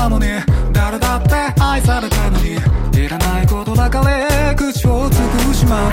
なのに誰だって愛されたのにいらないことばかり口をつぐしまう。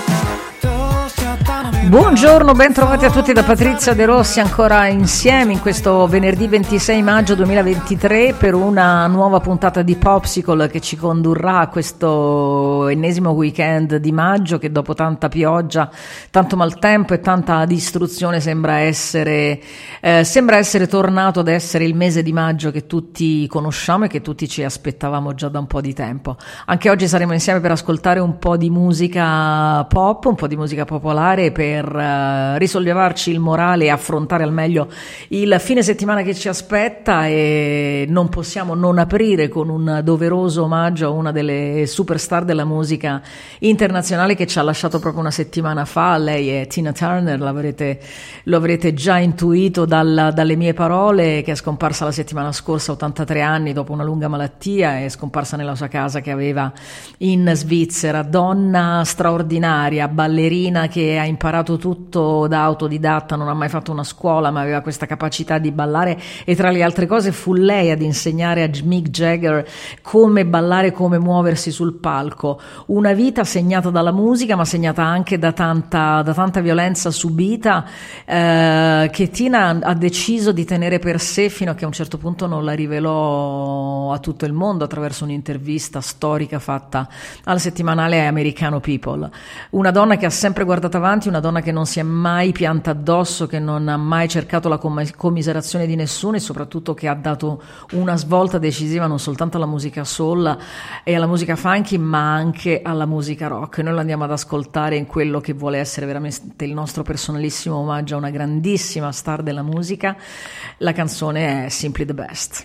Buongiorno, ben trovati a tutti da Patrizia De Rossi, ancora insieme in questo venerdì 26 maggio 2023 per una nuova puntata di Popsicle che ci condurrà a questo ennesimo weekend di maggio che dopo tanta pioggia, tanto maltempo e tanta distruzione sembra essere tornato ad essere il mese di maggio che tutti conosciamo e che tutti ci aspettavamo già da un po' di tempo. Anche oggi saremo insieme per ascoltare un po' di musica pop, un po' di musica popolare per risollevarci il morale e affrontare al meglio il fine settimana che ci aspetta, e non possiamo non aprire con un doveroso omaggio a una delle superstar della musica internazionale che ci ha lasciato proprio una settimana fa. Lei è Tina Turner, lo avrete già intuito dalle mie parole, che è scomparsa la settimana scorsa a 83 anni dopo una lunga malattia. È scomparsa nella sua casa che aveva in Svizzera. Donna straordinaria, ballerina che ha imparato tutto da autodidatta, non ha mai fatto una scuola ma aveva questa capacità di ballare, e tra le altre cose fu lei ad insegnare a Mick Jagger come ballare, come muoversi sul palco. Una vita segnata dalla musica ma segnata anche da tanta violenza subita, che Tina ha deciso di tenere per sé fino a che a un certo punto non la rivelò a tutto il mondo attraverso un'intervista storica fatta al settimanale americano People. Una donna che ha sempre guardato avanti, una donna che non si è mai pianta addosso, che non ha mai cercato la commiserazione di nessuno, e soprattutto che ha dato una svolta decisiva non soltanto alla musica soul e alla musica funky ma anche alla musica rock. Noi lo andiamo ad ascoltare in quello che vuole essere veramente il nostro personalissimo omaggio a una grandissima star della musica. La canzone è Simply the Best.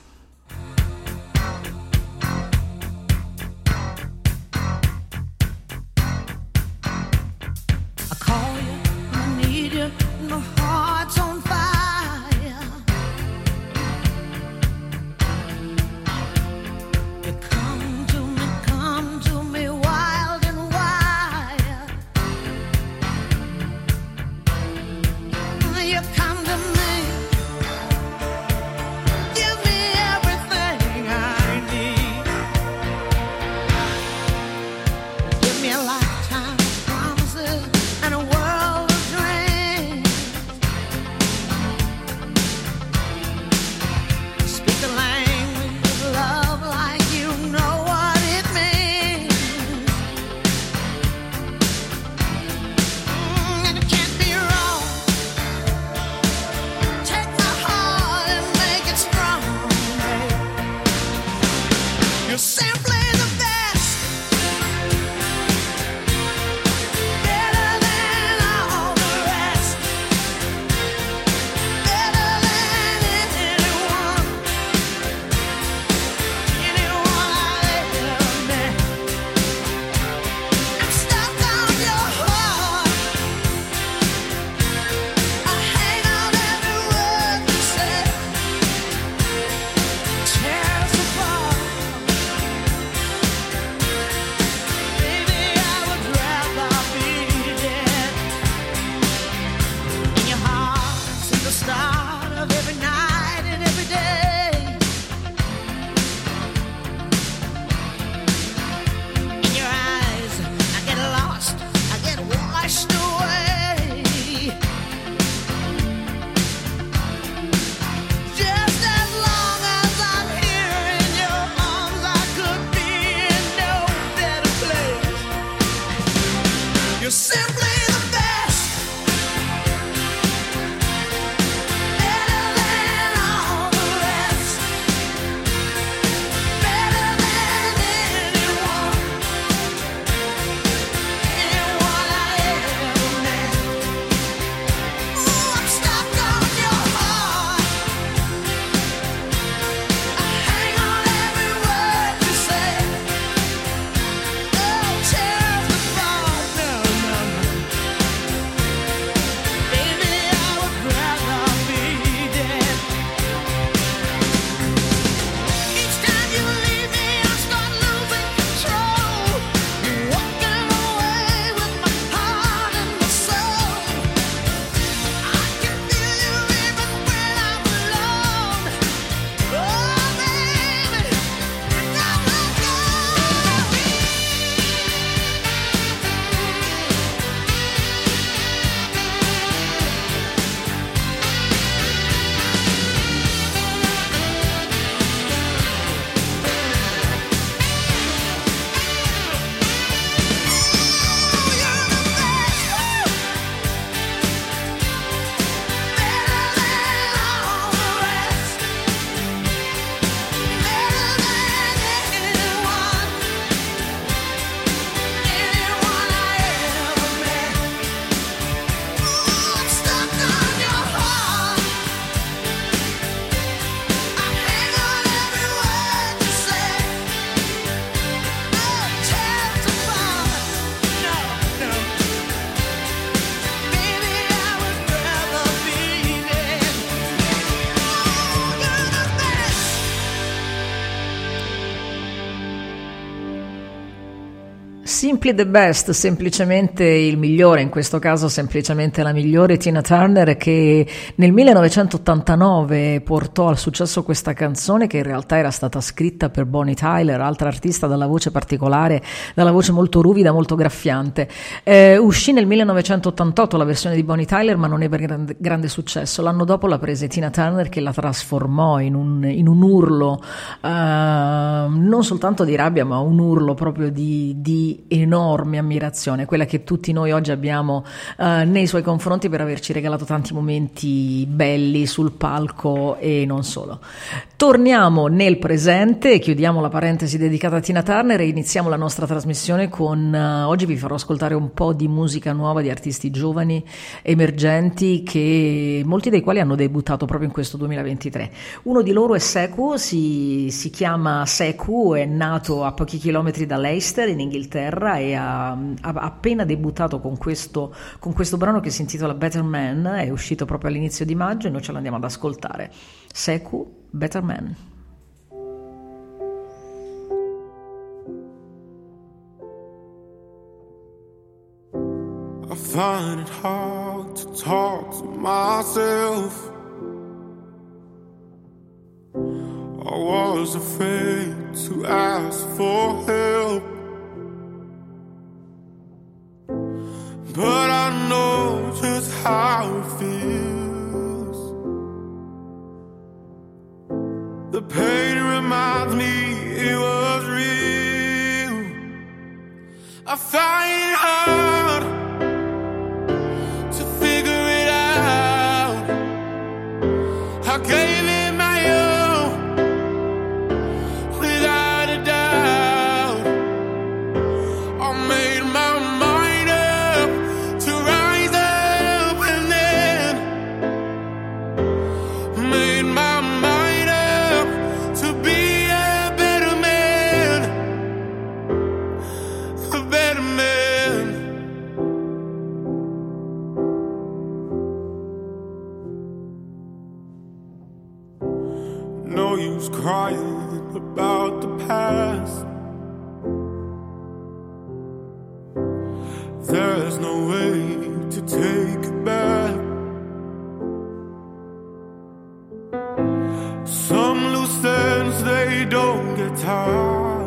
Simply the best, semplicemente il migliore, in questo caso semplicemente la migliore, Tina Turner, che nel 1989 portò al successo questa canzone che in realtà era stata scritta per Bonnie Tyler, altra artista dalla voce particolare, dalla voce molto ruvida, molto graffiante. Uscì nel 1988 la versione di Bonnie Tyler, ma non ebbe grande successo. L'anno dopo la prese Tina Turner, che la trasformò in un urlo, non soltanto di rabbia, ma un urlo proprio di enorme ammirazione, quella che tutti noi oggi abbiamo nei suoi confronti per averci regalato tanti momenti belli sul palco e non solo. Torniamo nel presente, chiudiamo la parentesi dedicata a Tina Turner e iniziamo la nostra trasmissione con oggi vi farò ascoltare un po' di musica nuova di artisti giovani, emergenti, che molti dei quali hanno debuttato proprio in questo 2023. Uno di loro è Sekou, si chiama Sekou, è nato a pochi chilometri da Leicester in Inghilterra e ha appena debuttato con questo brano che si intitola Better Man, è uscito proprio all'inizio di maggio e noi ce l'andiamo ad ascoltare. Sekou, Better Man. I find it hard to talk to myself. I was afraid to ask for help, but I know just how it feels. The pain reminds me it was real. I find it hard to figure it out. I gave it my all without a doubt. I made my mind up to rise up and then made my mind up to be a better man, a better man. No use crying about the past. There's no way to take it back. Some loose ends, they don't get tied.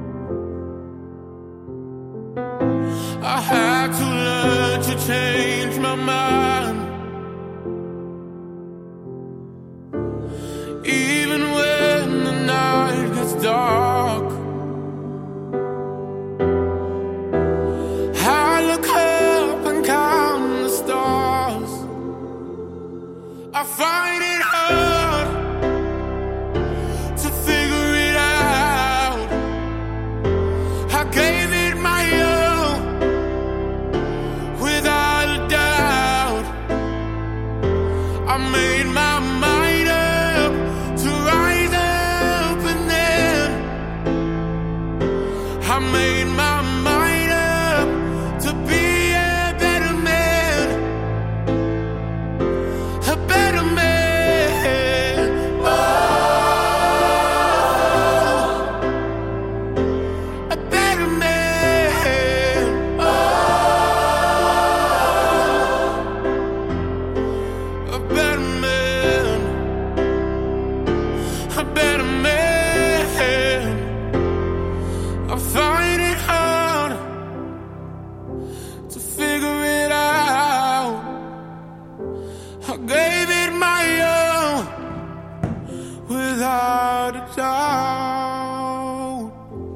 I had to learn to change my mind. Even when the night gets dark, I look up and count the stars. I find it hard to figure it out. I gave it my all without a doubt. I made my mind up to rise up and then I made my mind up to be a better man, a better man. Oh, a better man. Oh, a better man, a better man. I find it hard to figure it out. I gave it my all without a doubt.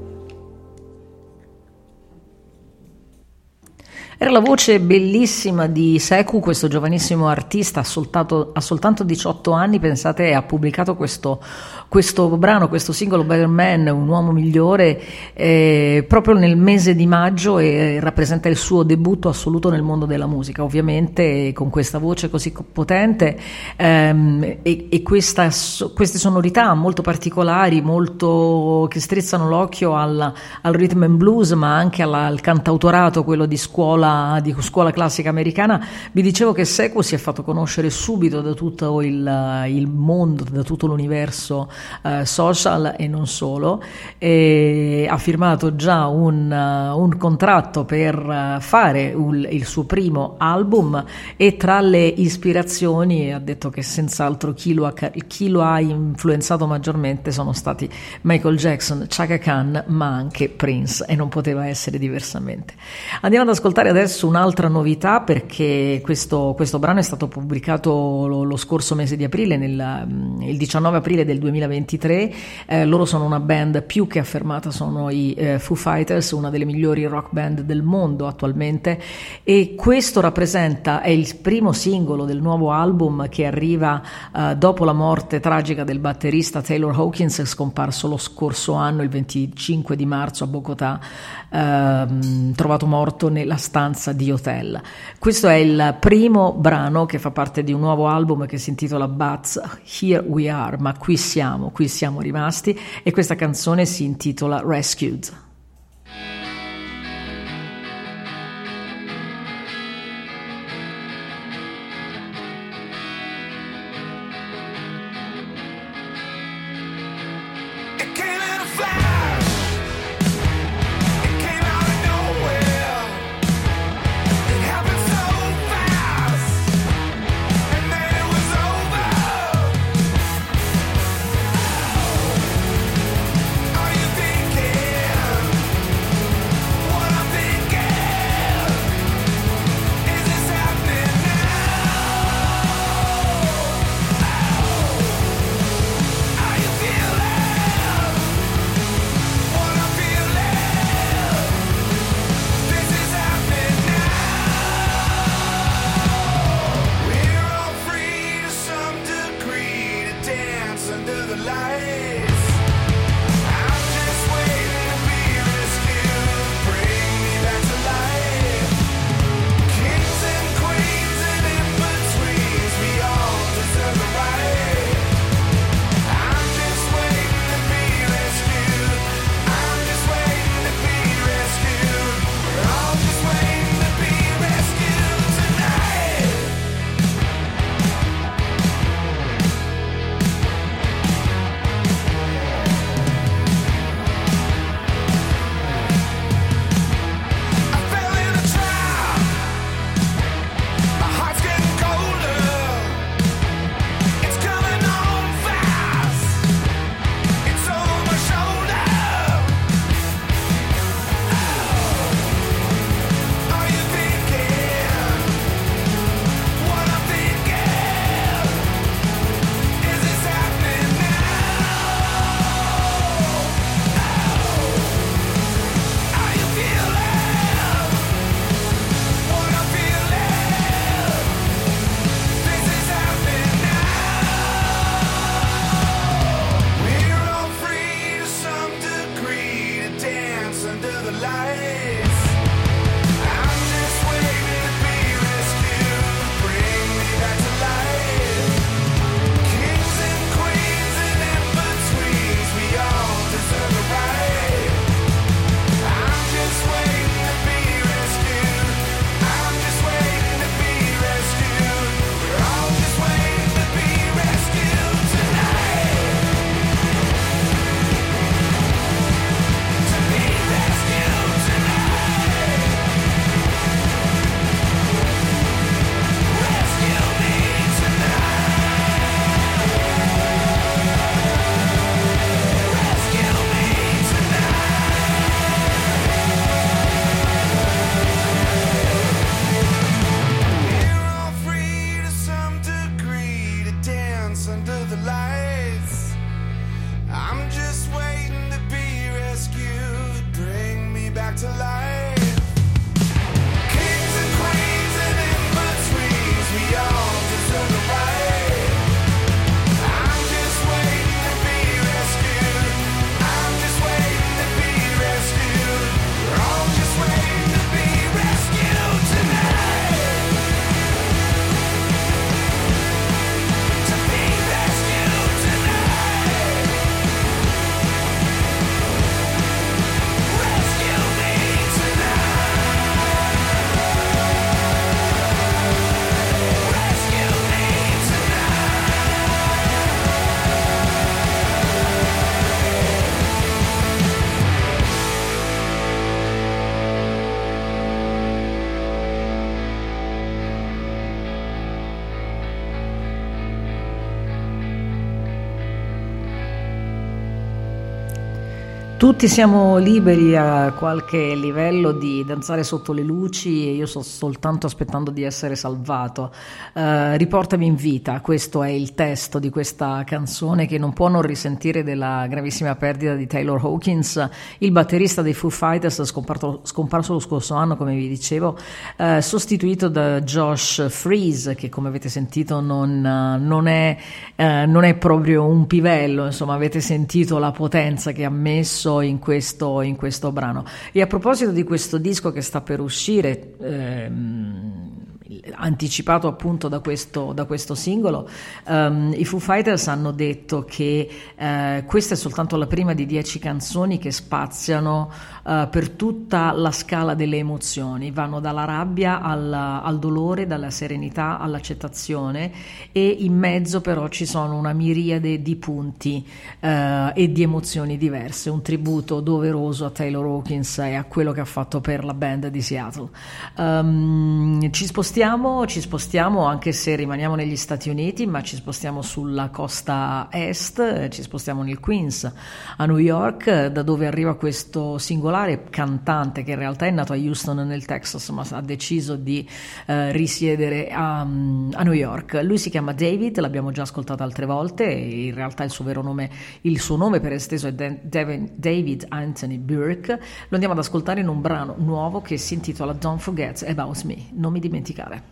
Era la voce bellissima di Sekou, questo giovanissimo artista, ha soltanto 18 anni, pensate, ha pubblicato questo brano, questo singolo Better Man, un uomo migliore, proprio nel mese di maggio e rappresenta il suo debutto assoluto nel mondo della musica, ovviamente con questa voce così potente e queste sonorità molto particolari, molto che strizzano l'occhio al rhythm and blues, ma anche al cantautorato, quello di scuola scuola classica americana. Vi dicevo che Sequo si è fatto conoscere subito da tutto il mondo, da tutto l'universo social e non solo, e ha firmato già un contratto per fare il suo primo album, e tra le ispirazioni ha detto che senz'altro chi lo ha influenzato maggiormente sono stati Michael Jackson, Chaka Khan, ma anche Prince, e non poteva essere diversamente. Andiamo ad ascoltare adesso un'altra novità, perché questo brano è stato pubblicato lo scorso mese di aprile, il 19 aprile del 2023. Loro sono una band più che affermata, sono i Foo Fighters, una delle migliori rock band del mondo attualmente, e questo è il primo singolo del nuovo album che arriva dopo la morte tragica del batterista Taylor Hawkins, scomparso lo scorso anno, il 25 di marzo a Bogotà, trovato morto nella stanza di hotel. Questo è il primo brano che fa parte di un nuovo album che si intitola But Here We Are, ma qui siamo rimasti, e questa canzone si intitola Rescued. Tutti siamo liberi a qualche livello di danzare sotto le luci e io sto soltanto aspettando di essere salvato. Riportami in vita, questo è il testo di questa canzone che non può non risentire della gravissima perdita di Taylor Hawkins, il batterista dei Foo Fighters, scomparso lo scorso anno, come vi dicevo, sostituito da Josh Freese, che come avete sentito non è proprio un pivello, insomma avete sentito la potenza che ha messo in questo brano. E a proposito di questo disco che sta per uscire, anticipato appunto da questo singolo, i Foo Fighters hanno detto che questa è soltanto la prima di 10 canzoni che spaziano per tutta la scala delle emozioni, vanno dalla rabbia al dolore, dalla serenità all'accettazione, e in mezzo però ci sono una miriade di punti e di emozioni diverse, un tributo doveroso a Taylor Hawkins e a quello che ha fatto per la band di Seattle. Ci spostiamo anche se rimaniamo negli Stati Uniti, ma ci spostiamo sulla costa est, ci spostiamo nel Queens, a New York, da dove arriva questo singolare cantante che in realtà è nato a Houston nel Texas, ma ha deciso di risiedere a New York. Lui si chiama David, l'abbiamo già ascoltato altre volte, e in realtà il suo nome per esteso è David Anthony Burke. Lo andiamo ad ascoltare in un brano nuovo che si intitola Don't Forget About Me, non mi dimenticare.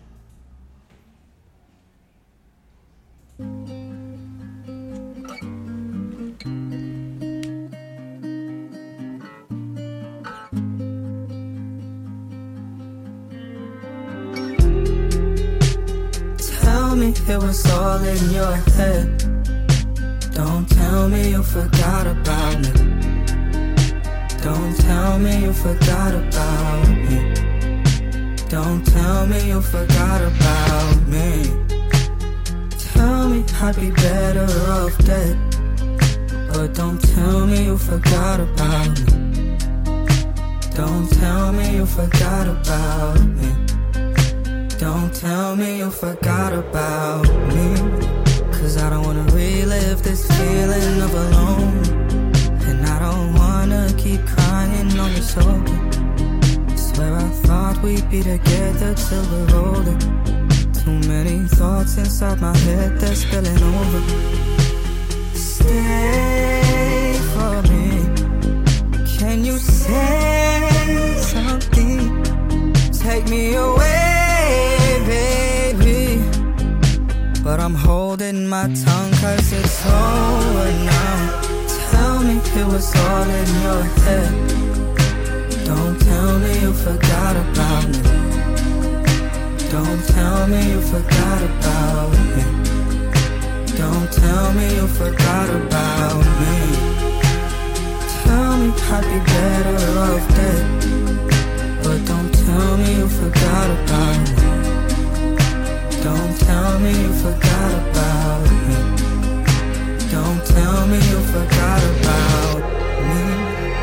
Tell me it was all in your head. Don't tell me you forgot about me. Don't tell me you forgot about me. Don't tell me you forgot about me. Tell me I'd be better off dead. But don't tell me you forgot about me. Don't tell me you forgot about me. Don't tell me you forgot about me. 'Cause I don't wanna relive this feeling of alone. And I don't wanna keep crying on your shoulder. Swear I thought we'd be together till we're older. Too many thoughts inside my head, they're spilling over. Stay for me. Can you say something? Take me away, baby. But I'm holding my tongue 'cause it's over now. Tell me it was all in your head. Don't tell me you forgot about me. Don't tell me you forgot about me. Don't tell me you forgot about me. Tell me I'd be better off dead. But don't tell me you forgot about me. Don't tell me you forgot about me. Don't tell me you forgot about me.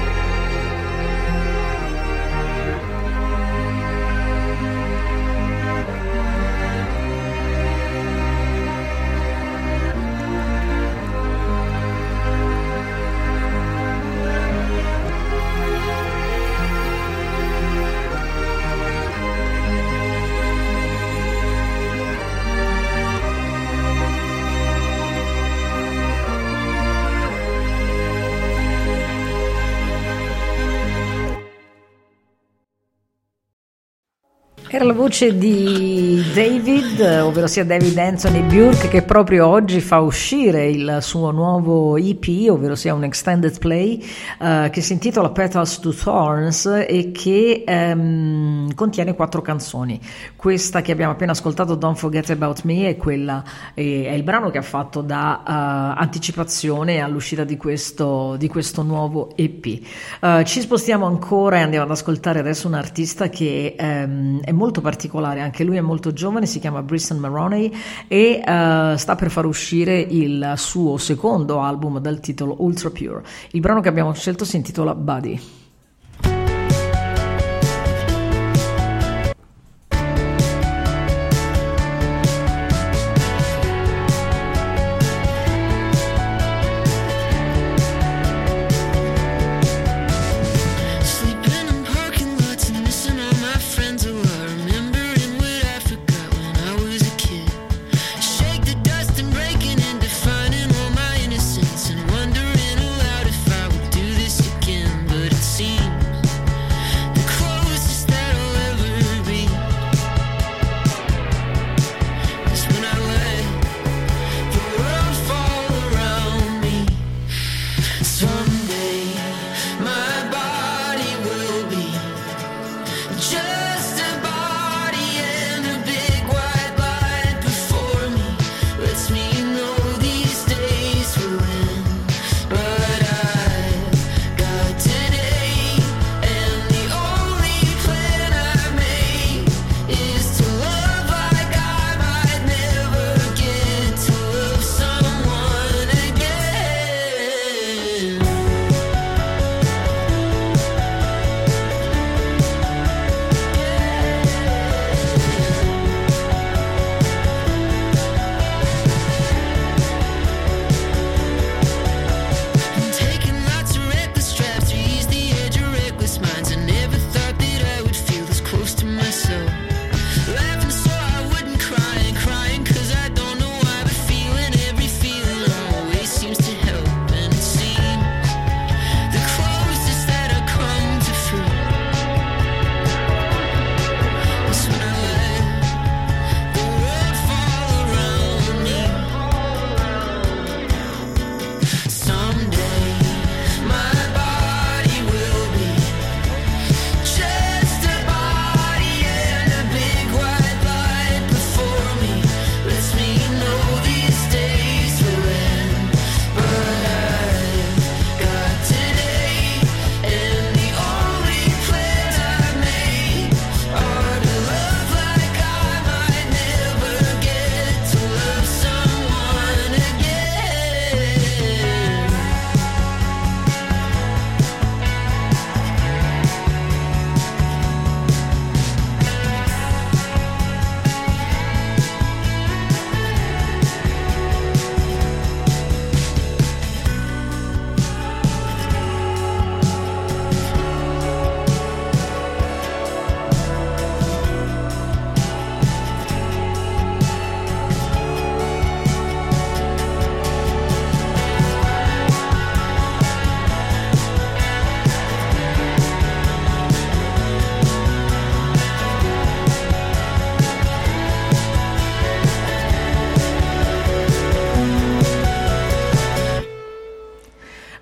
Era la voce di David, ovvero sia David Anthony Burke, che proprio oggi fa uscire il suo nuovo EP, ovvero sia un extended play che si intitola Petals to Thorns e che contiene 4 canzoni. Questa che abbiamo appena ascoltato, Don't Forget About Me, è il brano che ha fatto da anticipazione all'uscita di questo nuovo EP. Ci spostiamo ancora e andiamo ad ascoltare adesso un artista che è molto particolare, anche lui è molto giovane, si chiama Briston Maroney e sta per far uscire il suo secondo album dal titolo Ultra Pure. Il brano che abbiamo scelto si intitola Buddy.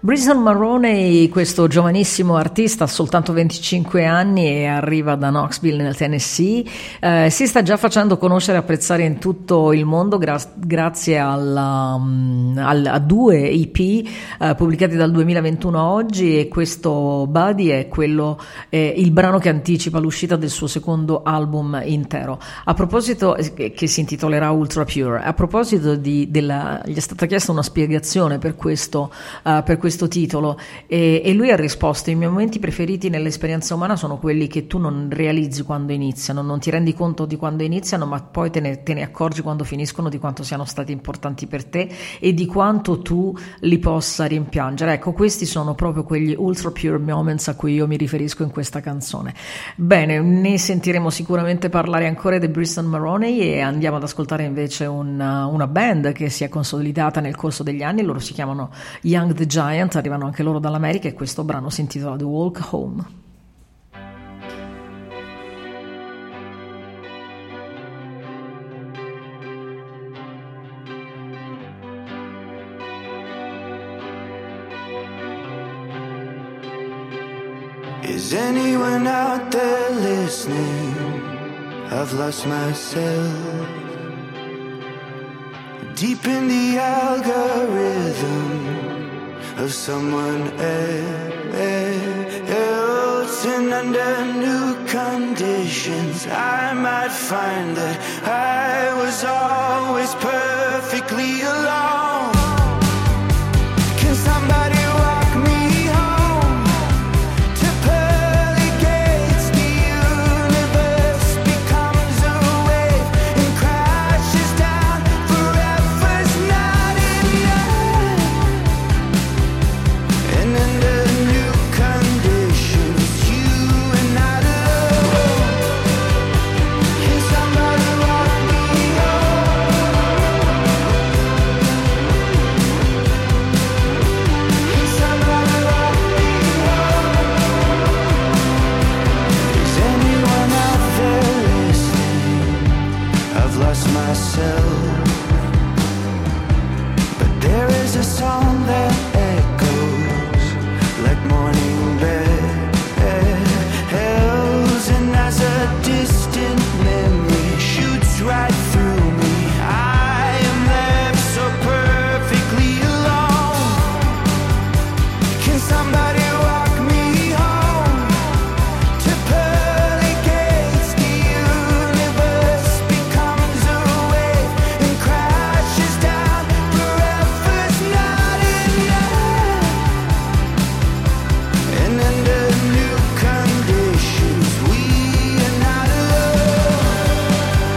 Bryson Maroney, questo giovanissimo artista, ha soltanto 25 anni e arriva da Knoxville nel Tennessee, si sta già facendo conoscere e apprezzare in tutto il mondo grazie a 2 EP pubblicati dal 2021 a oggi, e questo Buddy è il brano che anticipa l'uscita del suo secondo album intero. A proposito, che si intitolerà Ultra Pure, a proposito gli è stata chiesta una spiegazione per questo titolo, e lui ha risposto: i miei momenti preferiti nell'esperienza umana sono quelli che tu non realizzi quando iniziano, non ti rendi conto di quando iniziano, ma poi te ne accorgi quando finiscono, di quanto siano stati importanti per te e di quanto tu li possa rimpiangere. Ecco, questi sono proprio quegli ultra pure moments a cui io mi riferisco in questa canzone. Bene, ne sentiremo sicuramente parlare ancora di Bryson Maroney, e andiamo ad ascoltare invece una band che si è consolidata nel corso degli anni. Loro si chiamano Young the Giant, arrivano anche loro dall'America, e questo brano si intitola The Walk Home. Is anyone out there listening? I've lost myself deep in the algorithm of someone else, and under new conditions I might find that I was always perfectly alone. Can somebody walk me home to pearly gates? The universe becomes a wave and crashes down. Forever's not enough, and under new conditions you and I alone. Can somebody walk me home? Can somebody walk me home? Is anyone out there listening? I've lost myself, but there is a song that echoes like morning bells, and as a distant memory shoots right through me, I am left so perfectly alone. Can somebody walk me home to pearly gates? The universe becomes a wave and crashes down. Forever's not enough, and under new conditions we are not alone.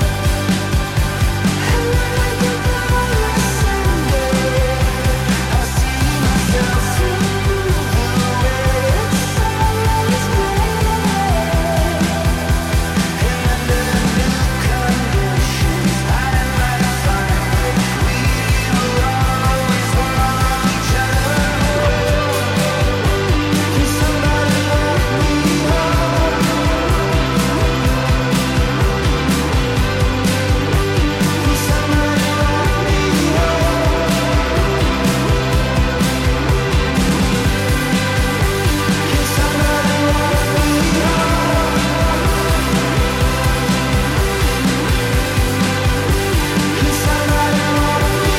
And when I get lost someday, I'll see myself through the way it's always been. And under new conditions I might find that we will always want each other. Can somebody walk me home? Can somebody walk me home? Can somebody walk me home? Can somebody walk me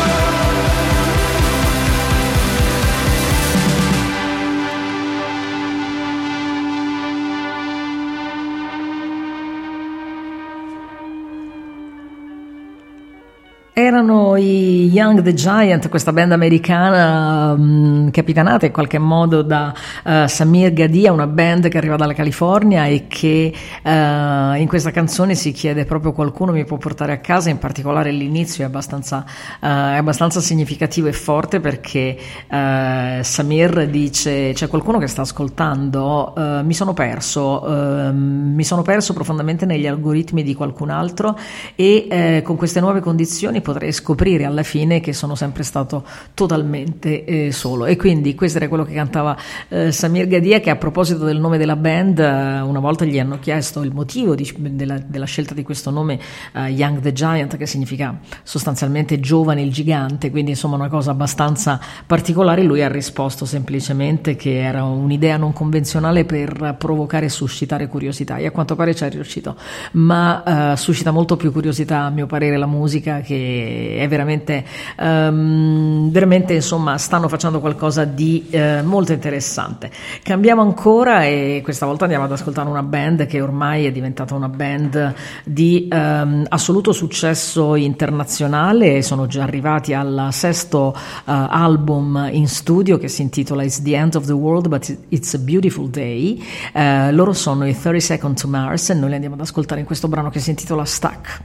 Erano i Young the Giant, questa band americana capitanata in qualche modo da Samir Gadia, una band che arriva dalla California e che in questa canzone si chiede proprio: qualcuno mi può portare a casa. In particolare l'inizio è abbastanza significativo e forte, perché Samir dice: c'è qualcuno che sta ascoltando, mi sono perso profondamente negli algoritmi di qualcun altro, e con queste nuove condizioni potrei potrei scoprire alla fine che sono sempre stato totalmente solo. E quindi questo era quello che cantava Samir Gadia, che a proposito del nome della band, una volta gli hanno chiesto il motivo della scelta di questo nome, Young the Giant, che significa sostanzialmente giovane il gigante, quindi insomma una cosa abbastanza particolare. Lui ha risposto semplicemente che era un'idea non convenzionale per provocare e suscitare curiosità, e a quanto pare ci è riuscito, ma suscita molto più curiosità a mio parere la musica, che è veramente insomma stanno facendo qualcosa di molto interessante. Cambiamo ancora e questa volta andiamo ad ascoltare una band che ormai è diventata una band di assoluto successo internazionale. Sono già arrivati al sesto album in studio, che si intitola It's the End of the World but It's a Beautiful Day. Loro sono i 30 Seconds to Mars e noi li andiamo ad ascoltare in questo brano che si intitola Stuck.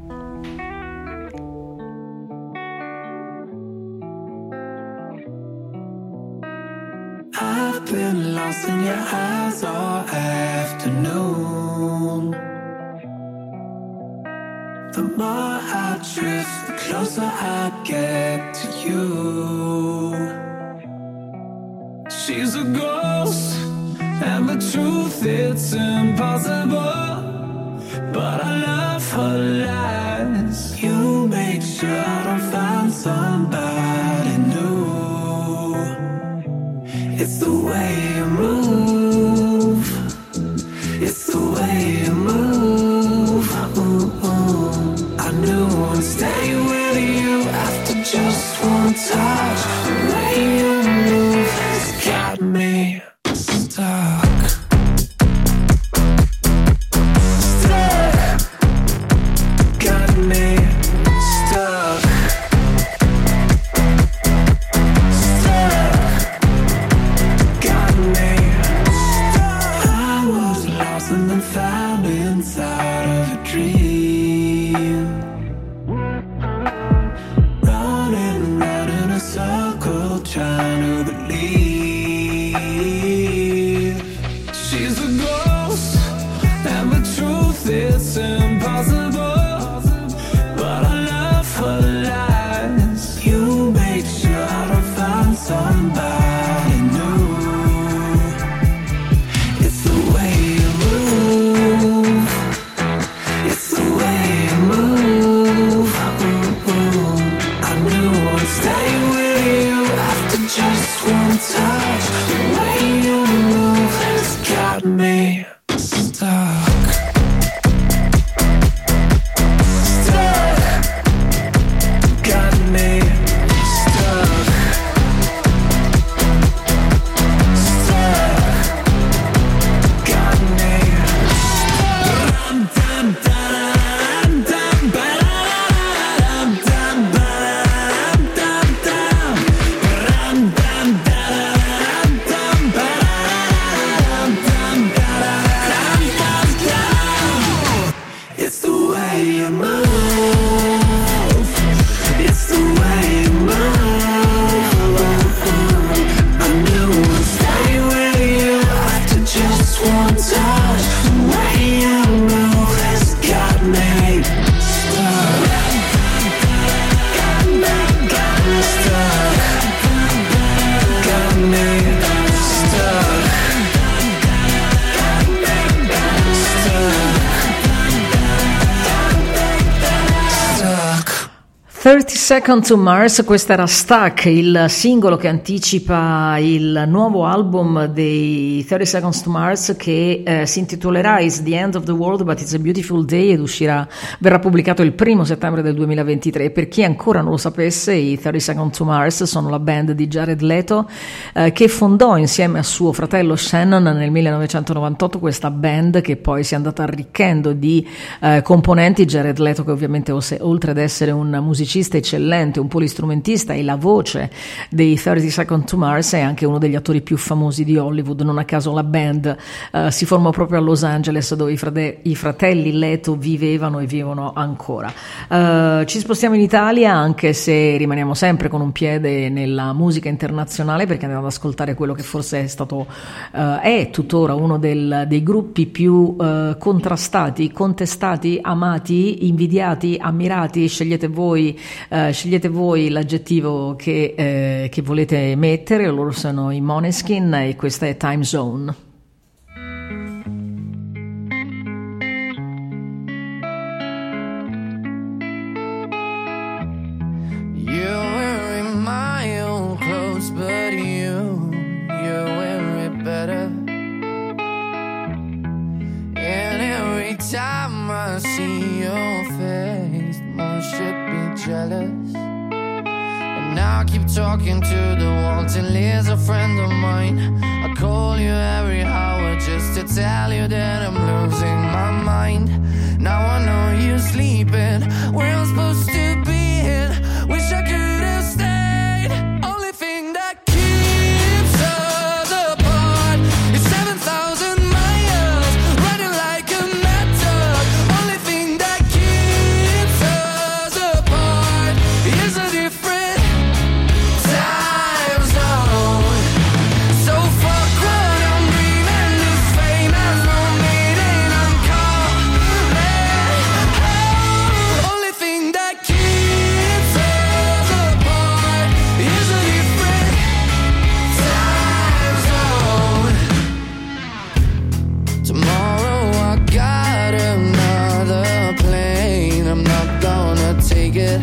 I've been lost in your eyes all afternoon. The more I drift, the closer I get to you. She's a ghost, and the truth, it's impossible. But I love her lies. You make sure I don't find somebody new. It's the way you move. It's the way you move. I knew I'd stay with you after just one touch. The way you move has got me stuck. Second to Mars, questa era Stuck, il singolo che anticipa il nuovo album dei 30 Seconds to Mars, che si intitolerà It's the End of the World but It's a Beautiful Day ed verrà pubblicato il 1 settembre del 2023. Per chi ancora non lo sapesse, i 30 Seconds to Mars sono la band di Jared Leto, che fondò insieme a suo fratello Shannon nel 1998 questa band, che poi si è andata arricchendo di componenti. Jared Leto, che ovviamente oltre ad essere un musicista eccellente, un polistrumentista e la voce dei 30 Seconds to Mars, è anche uno degli attori più famosi di Hollywood. Non a caso la band si formò proprio a Los Angeles, dove i fratelli Leto vivevano e vivono ancora. Ci spostiamo in Italia, anche se rimaniamo sempre con un piede nella musica internazionale, perché andiamo ad ascoltare quello che forse è stato è tuttora uno dei gruppi più contrastati, contestati, amati, invidiati, ammirati, scegliete voi scegliete voi l'aggettivo che volete mettere. Loro sono i Måneskin e questa è Time Zone. You're wearing my old clothes, but you're wearing it better. And every time I see your face, more should be jealous. And now I keep talking to the wall till Liz, a friend of mine. I call you every hour just to tell you that I'm losing my mind. Now I know you're sleeping where I'm supposed to be, and wish I could have stayed. Only thing that keeps us apart is 7,000 miles running like a matador. Only thing that keeps us apart is a different time zone. So fuck what I'm dreaming, this fame has no meaning. I'm calling home. Only thing that keeps us apart is a different time zone. Tomorrow I got another plane, I'm not gonna take it.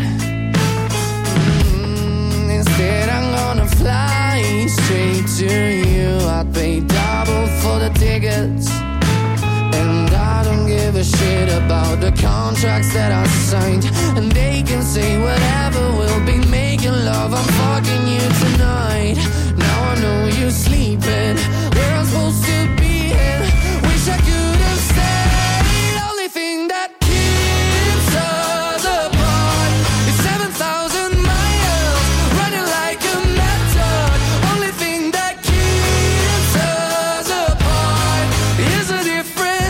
Instead I'm gonna fly straight to you. I'd pay double for the tickets. And I don't give a shit about the contracts that I signed. And they can say whatever, we'll be making love, I'm fucking you tonight. Now I know you're sleeping where I'm supposed to be, and wish I could have stayed. Only thing that keeps us apart is 7,000 miles running like a matador. Only thing that keeps us apart is a different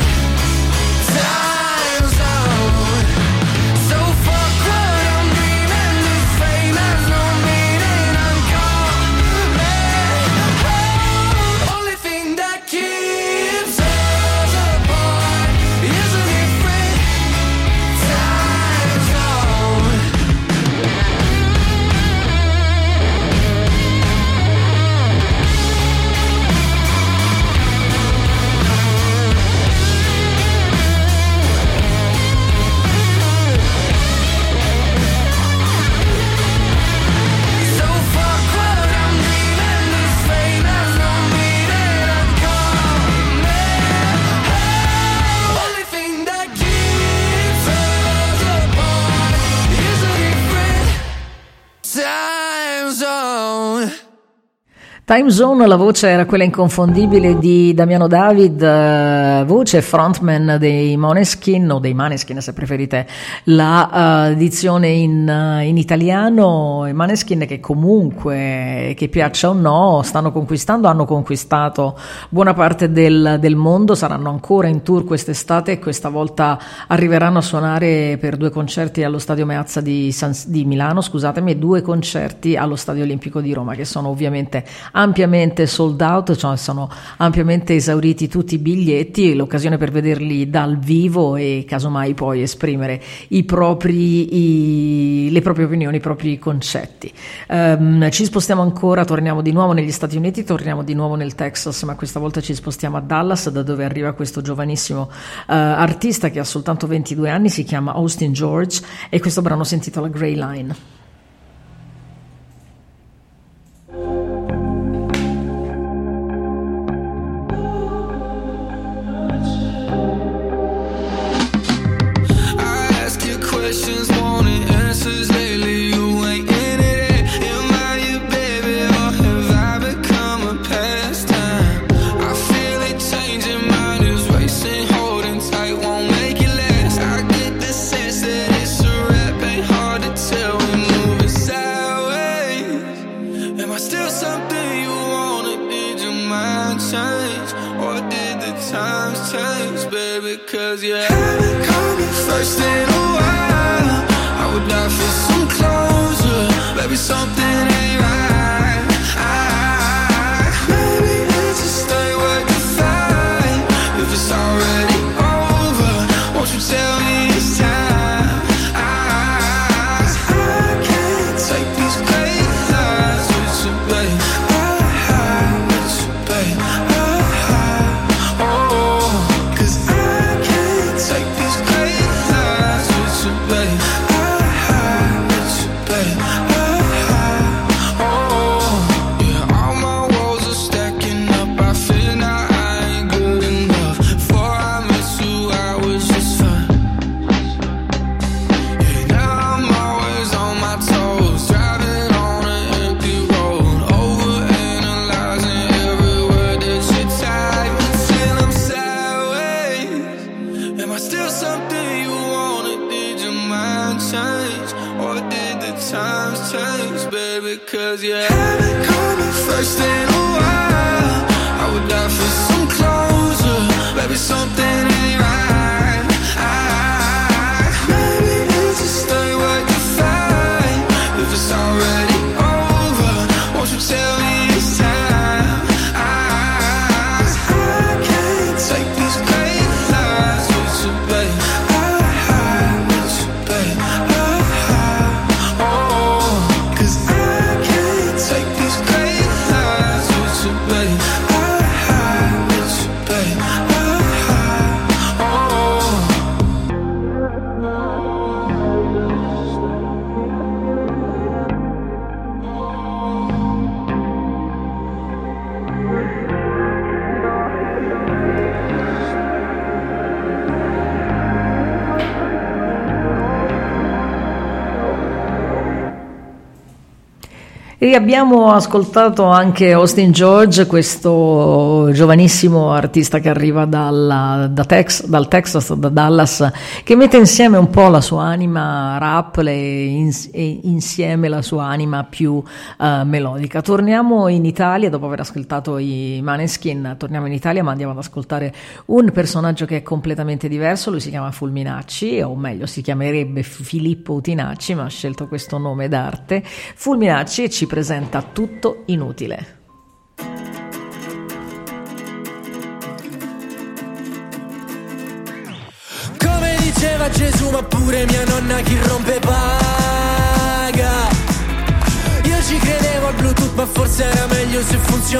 time zone. So fuck what I'm dreaming, this fame has no meaning. I'm calling home. Only thing that keeps us apart is a different time zone. So fuck what I'm dreaming, this fame has no meaning. I'm calling home. Only thing that keeps us apart is a different time zone. Time Zone, la voce era quella inconfondibile di Damiano David, voce frontman dei Måneskin, o dei Maneskin se preferite la edizione in italiano. I Maneskin che comunque, che piaccia o no, stanno conquistando, hanno conquistato buona parte del mondo, saranno ancora in tour quest'estate e questa volta arriveranno a suonare per 2 concerti allo Stadio Meazza di Milano, scusatemi, e 2 concerti allo Stadio Olimpico di Roma, che sono ovviamente ampiamente sold out, cioè sono ampiamente esauriti tutti i biglietti, l'occasione per vederli dal vivo e casomai poi esprimere le proprie opinioni, i propri concetti. Ci spostiamo ancora, torniamo di nuovo negli Stati Uniti, torniamo di nuovo nel Texas, ma questa volta ci spostiamo a Dallas, da dove arriva questo giovanissimo artista che ha soltanto 22 anni, si chiama Austin George, e questo brano si intitola Gray Line. Questions, wanting answers lately. You ain't in it. Am I your baby, or have I become a pastime? I feel it changing, mine is racing, holding tight, won't make it last. I get the sense that it's a rap, ain't hard to tell. We're moving sideways. Am I still something you want, or did your mind change, or did the times change, baby? Cause you haven't called me first in a while. I would die for some closure. Maybe something ain't right. Maybe it's just ain't worth the fight. If it's already over, won't you tell me it's time? 'Cause I 'cause you haven't come first in a while. I would die for some closure, maybe something ain't right. Maybe it's just ain't what you find. If it's already over, won't you tell me it's time? 'Cause I can't take these great lies with you, babe. With you, babe. Oh, 'cause I can't take these great lies with you, babe. With you, babe. Oh. E abbiamo ascoltato anche Austin George, questo giovanissimo artista che arriva dal Texas, da Dallas, che mette insieme un po' la sua anima rap e insieme la sua anima più melodica. Torniamo in Italia, dopo aver ascoltato i Maneskin, torniamo in Italia, ma andiamo ad ascoltare un personaggio che è completamente diverso. Lui si chiama Fulminacci, o meglio si chiamerebbe Filippo Utinacci, ma ha scelto questo nome d'arte. Fulminacci ci presenta Tutto inutile. Come diceva Gesù, ma pure mia nonna, chi rompe paga. Io ci credevo al Bluetooth, ma forse era meglio se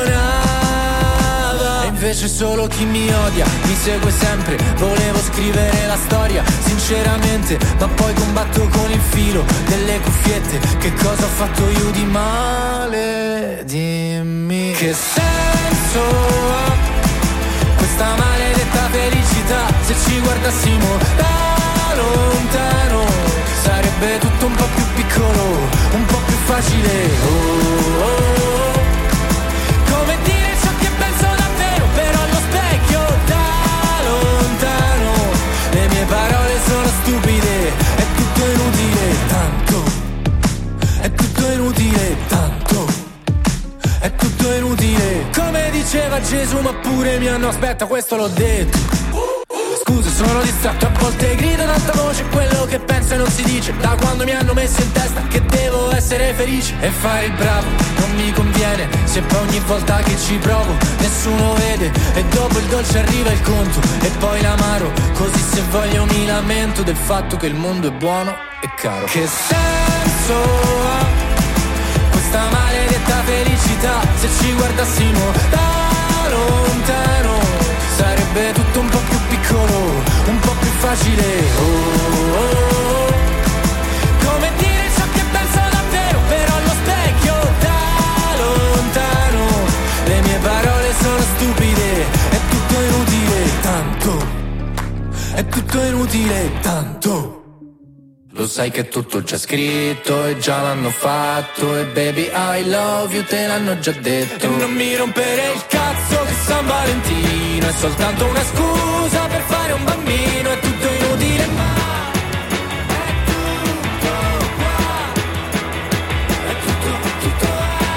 funzionava. E invece solo chi mi odia mi segue sempre. Volevo scrivere la storia sinceramente, ma poi combatto con il filo delle cuffiette. Che cosa ho fatto io di male? Dimmi. Che senso ha questa maledetta felicità? Se ci guardassimo da lontano sarebbe tutto un po' più piccolo, un po' più facile. Oh, oh, oh. Come dire ciò che penso davvero, però allo specchio da lontano le mie parole sono stupide. È tutto inutile, tanto. È tutto inutile, tanto. È tutto inutile. Come diceva Gesù, ma pure mi hanno... Aspetta, questo l'ho detto. Scusa, sono distratto, a volte grido ad alta voce quello che penso e non si dice. Da quando mi hanno messo in testa che devo essere felice e fare il bravo non mi conviene, se poi ogni volta che ci provo nessuno vede. E dopo il dolce arriva il conto e poi l'amaro. Così se voglio mi lamento del fatto che il mondo è buono e caro. Che senso ha questa maledetta felicità? Se ci guardassimo da lontano sarebbe tutto un po' più piccolo, un po' più facile. Oh, oh, oh. Come dire ciò che penso davvero, però allo specchio da lontano le mie parole sono stupide. È tutto inutile, tanto. È tutto inutile, tanto. Lo sai che è tutto già scritto e già l'hanno fatto. E baby I love you te l'hanno già detto. E non mi rompere il cazzo che San Valentino è soltanto una scusa per fare un bambino. È tutto inutile ma è tutto qua. È tutto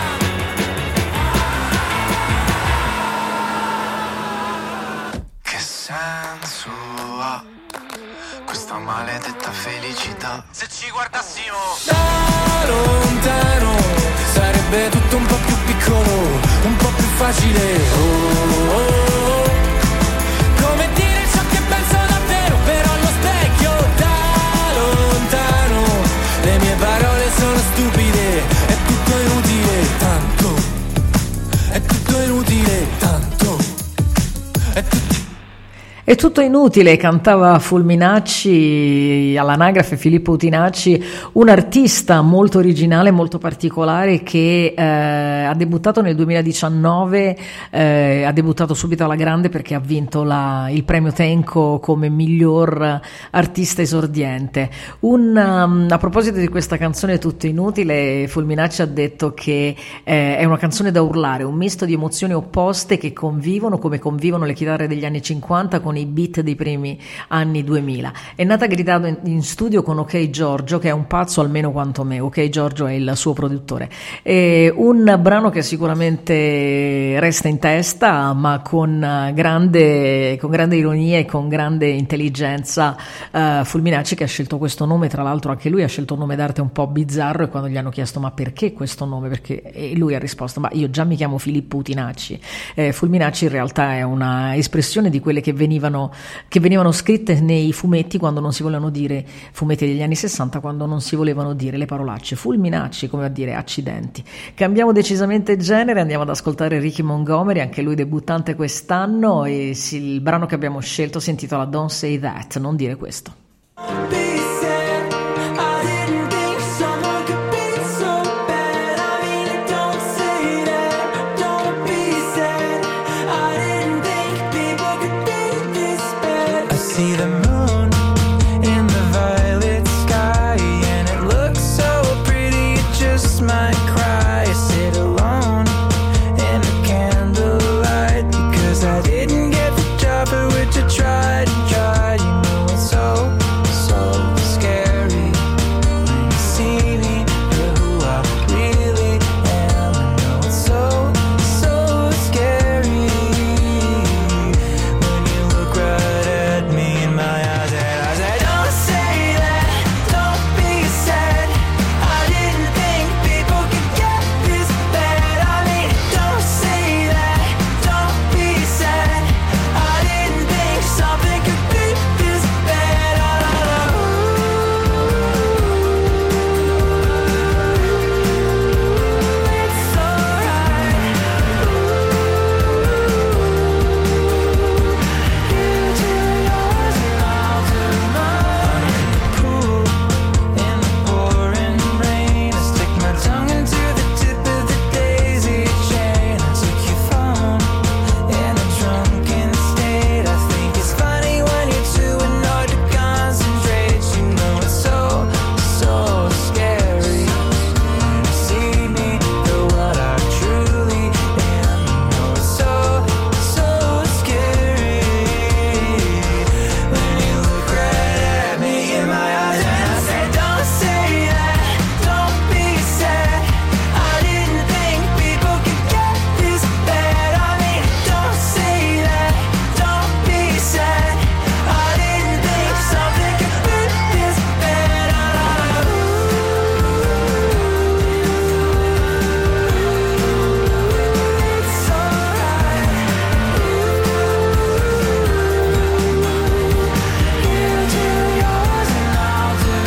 Che senso ha questa maledetta felicità? Se ci guardassimo da lontano sarebbe tutto un po' più piccolo, un po' più facile. Oh, oh, oh. Come dire ciò che penso davvero, però allo specchio da lontano le mie parole sono stupide. È tutto inutile, tanto. È tutto inutile, tanto. È tutto. È tutto inutile, cantava Fulminacci, all'anagrafe Filippo Utinacci, un artista molto originale, molto particolare che ha debuttato nel 2019, ha debuttato subito alla grande perché ha vinto il premio Tenco come miglior artista esordiente. A proposito di questa canzone Tutto inutile, Fulminacci ha detto che è una canzone da urlare, un misto di emozioni opposte che convivono come convivono le chitarre degli anni 50 con con i beat dei primi anni 2000. È nata gridando in studio con OK Giorgio, che è un pazzo almeno quanto me. OK Giorgio è il suo produttore. È un brano che sicuramente resta in testa, ma con grande ironia e con grande intelligenza. Fulminacci, che ha scelto questo nome, tra l'altro anche lui ha scelto un nome d'arte un po' bizzarro, e quando gli hanno chiesto ma perché questo nome, e lui ha risposto ma io già mi chiamo Filippo Utinacci. Fulminacci in realtà è una espressione di quelle che venivano scritte nei fumetti quando non si volevano dire, fumetti degli anni 60, quando non si volevano dire le parolacce. Fulminacci, come a dire accidenti. Cambiamo decisamente genere, andiamo ad ascoltare Ricky Montgomery, anche lui debuttante quest'anno, e il brano che abbiamo scelto si intitola Don't Say That, non dire questo. See the moon in the violet sky, and it looks so pretty it just might cry. I sit alone in the candlelight because I didn't get the job for which I tried and tried. You know it's so, so scary when you see me for who I really am. I know it's so, so scary when you look right at me in my eyes and I say, don't say that, don't be sad. I didn't think people could get this bad. I mean, don't say that, don't be sad. I didn't think something could be this bad. It's alright. You do yours and I'll do mine. Pool in the pouring rain. I stick my tongue into the tip of the daisy chain. I took your phone in a drunken state. I think it's funny when you're too annoyed to concentrate. You know it's so, so scary when you see me for what I truly am. You know it's so, so scary when you look right at me in my eyes and I say, don't say that, don't be sad. I didn't think people could get this bad. I mean, don't say that, don't be sad. I didn't think something could be this bad. It's alright. You do yours and I'll do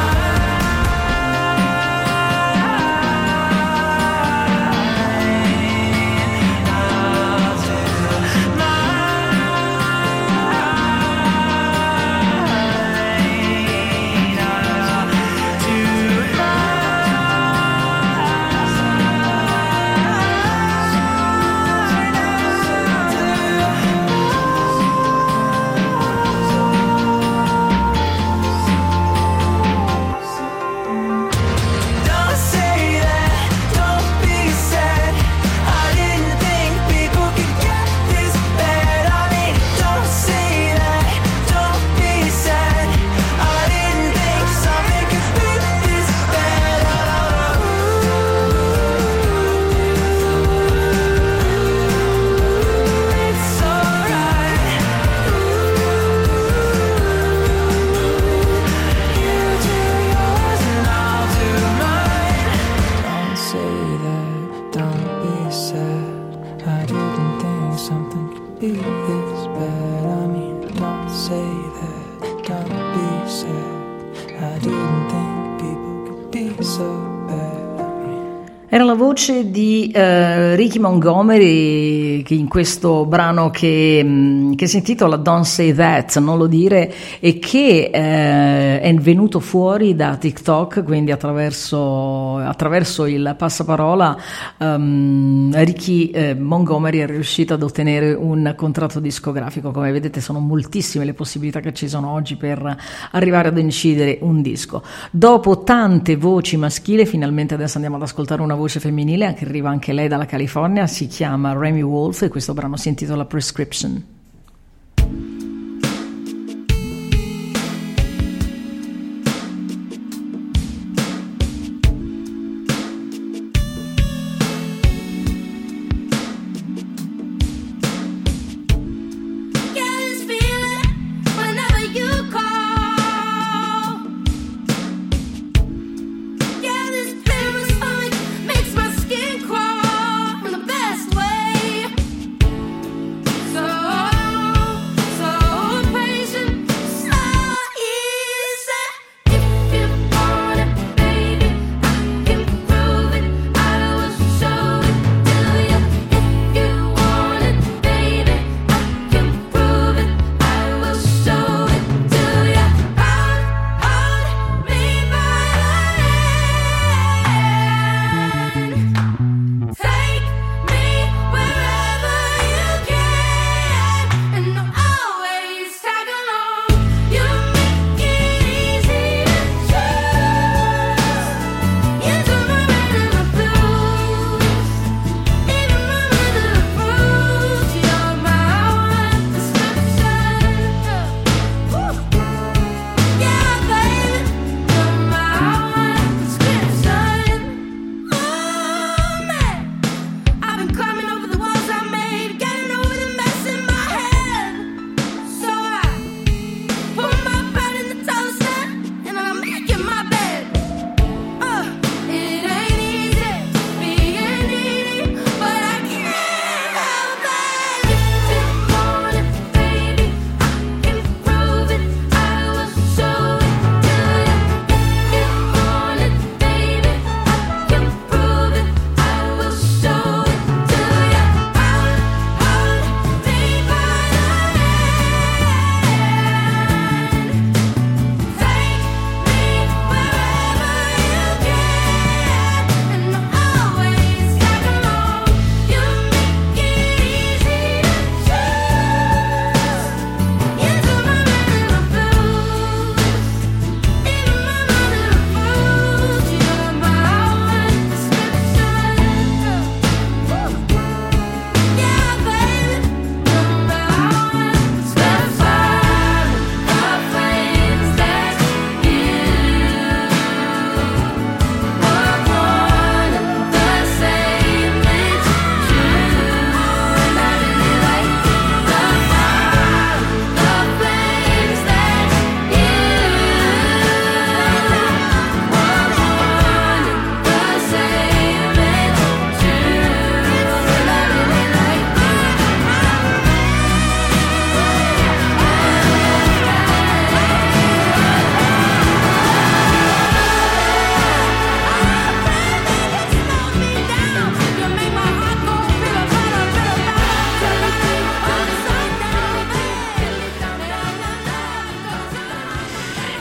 Don't say that, don't be sad. I didn't think people could get this bad. I mean, don't say that, don't be sad. I didn't think something could be this bad. It's alright. You do yours and I'll do mine. Don't say that, don't be sad. I didn't think something could be this bad. I mean, don't say that, don't be sad. I didn't think people could be so bad. Era la voce di Ricky Montgomery che in questo brano che si intitola Don't Say That, non lo dire, e che è venuto fuori da TikTok, quindi attraverso il passaparola Ricky Montgomery è riuscito ad ottenere un contratto discografico. Come vedete sono moltissime le possibilità che ci sono oggi per arrivare ad incidere un disco. Dopo tante voci maschili, finalmente adesso andiamo ad ascoltare una voce femminile, che arriva anche lei dalla California, si chiama Remy Wolf e questo brano si intitola Prescription.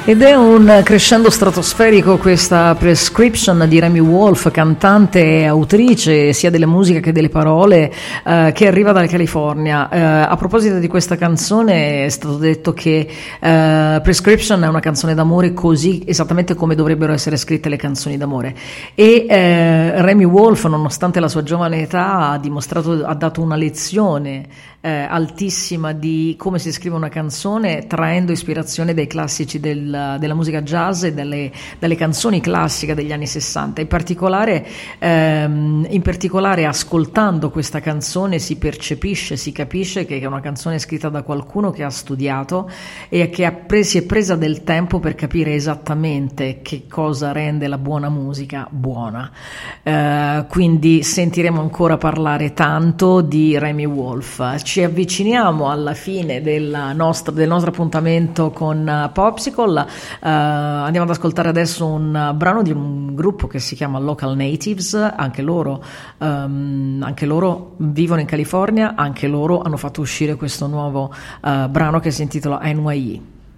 Ed è un crescendo stratosferico questa Prescription di Remi Wolf, cantante e autrice sia delle musiche che delle parole, che arriva dalla California. A proposito di questa canzone è stato detto che Prescription è una canzone d'amore così esattamente come dovrebbero essere scritte le canzoni d'amore, e Remi Wolf, nonostante la sua giovane età, ha dato una lezione altissima di come si scrive una canzone, traendo ispirazione dai classici della musica jazz e dalle canzoni classiche degli anni 60. In particolare ascoltando questa canzone si percepisce, si capisce che è una canzone scritta da qualcuno che ha studiato e che si è presa del tempo per capire esattamente che cosa rende la buona musica buona. Quindi sentiremo ancora parlare tanto di Remi Wolf. Ci avviciniamo alla fine del nostro appuntamento con Popsicle. Andiamo ad ascoltare adesso un brano di un gruppo che si chiama Local Natives. Anche loro vivono in California, anche loro hanno fatto uscire questo nuovo brano che si intitola NYE.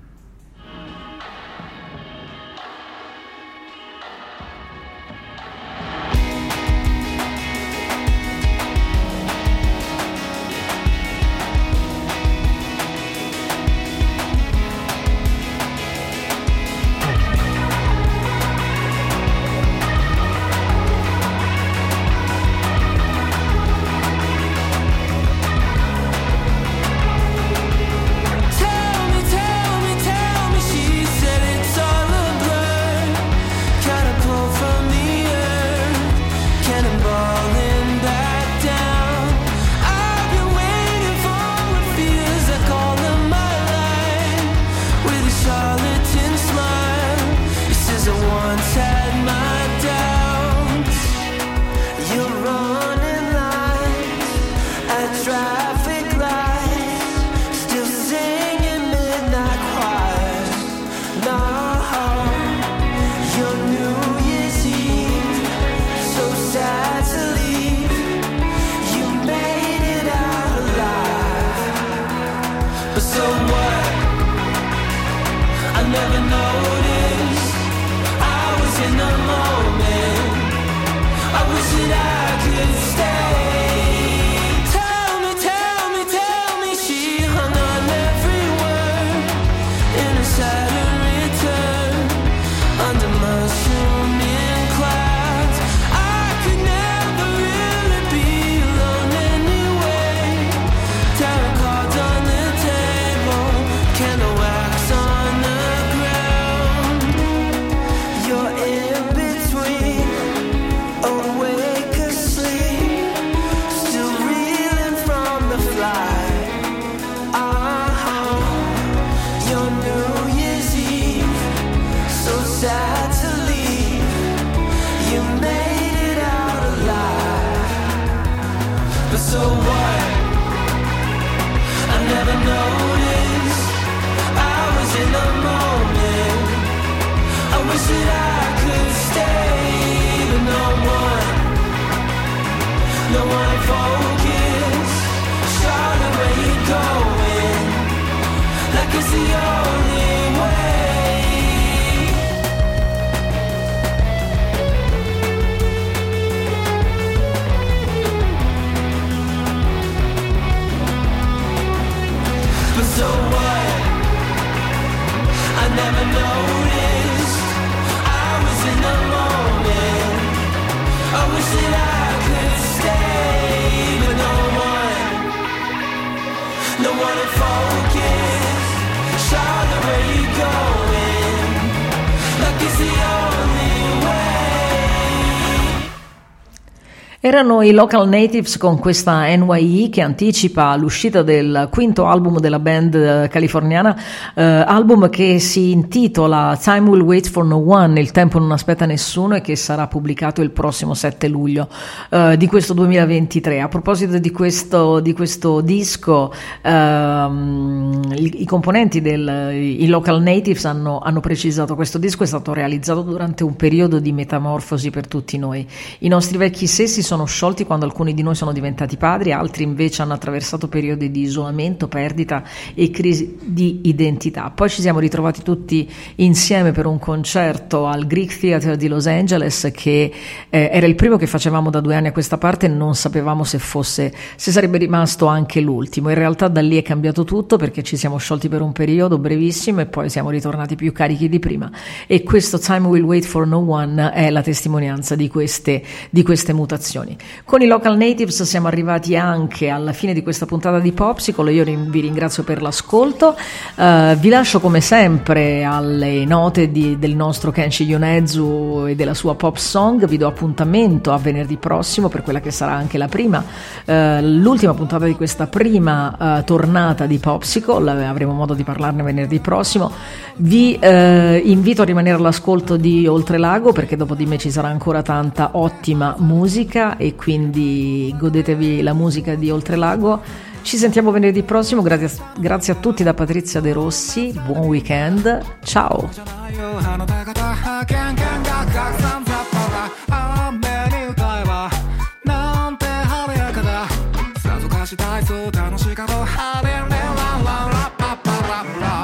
Erano i Local Natives con questa NYE che anticipa l'uscita del quinto album della band californiana, album che si intitola Time Will Wait for No One, il tempo non aspetta nessuno, e che sarà pubblicato il prossimo 7 luglio di questo 2023. A proposito di questo disco, i componenti i Local Natives hanno precisato: questo disco è stato realizzato durante un periodo di metamorfosi per tutti noi. I nostri vecchi sessi sono sono sciolti quando alcuni di noi sono diventati padri, altri invece hanno attraversato periodi di isolamento, perdita e crisi di identità. Poi ci siamo ritrovati tutti insieme per un concerto al Greek Theatre di Los Angeles, che era il primo che facevamo da 2 anni a questa parte, non sapevamo se sarebbe rimasto anche l'ultimo. In realtà da lì è cambiato tutto, perché ci siamo sciolti per un periodo brevissimo e poi siamo ritornati più carichi di prima, e questo Time Will Wait for No One è la testimonianza di queste mutazioni. Con i Local Natives siamo arrivati anche alla fine di questa puntata di Popsicle. Io vi ringrazio per l'ascolto, vi lascio come sempre alle note del nostro Kenshi Yonezu e della sua pop song. Vi do appuntamento a venerdì prossimo per quella che sarà anche l'ultima puntata di questa prima tornata di Popsicle. Avremo modo di parlarne venerdì prossimo. Vi invito a rimanere all'ascolto di Oltrelago, perché dopo di me ci sarà ancora tanta ottima musica, e quindi godetevi la musica di Oltrelago. Ci sentiamo venerdì prossimo. Grazie a tutti da Patrizia De Rossi, buon weekend, ciao. 花高田キャンキャンが拡散ザッパラ雨に歌えばなんて晴れやかださぞかし体操楽しかろうハレンレランランラッパッパラッラ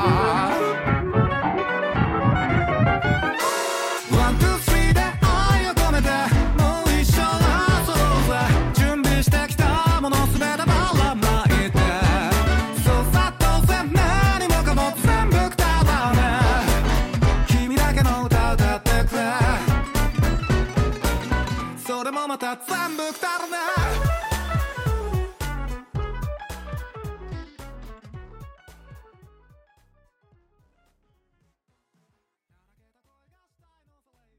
ワンツースリーで愛を込めてもう一生遊ぼうぜ準備してきたものすべてばらまいてそうさ当然何もかも全部くだらね君だけの歌歌ってくれそれもまた全部くだらね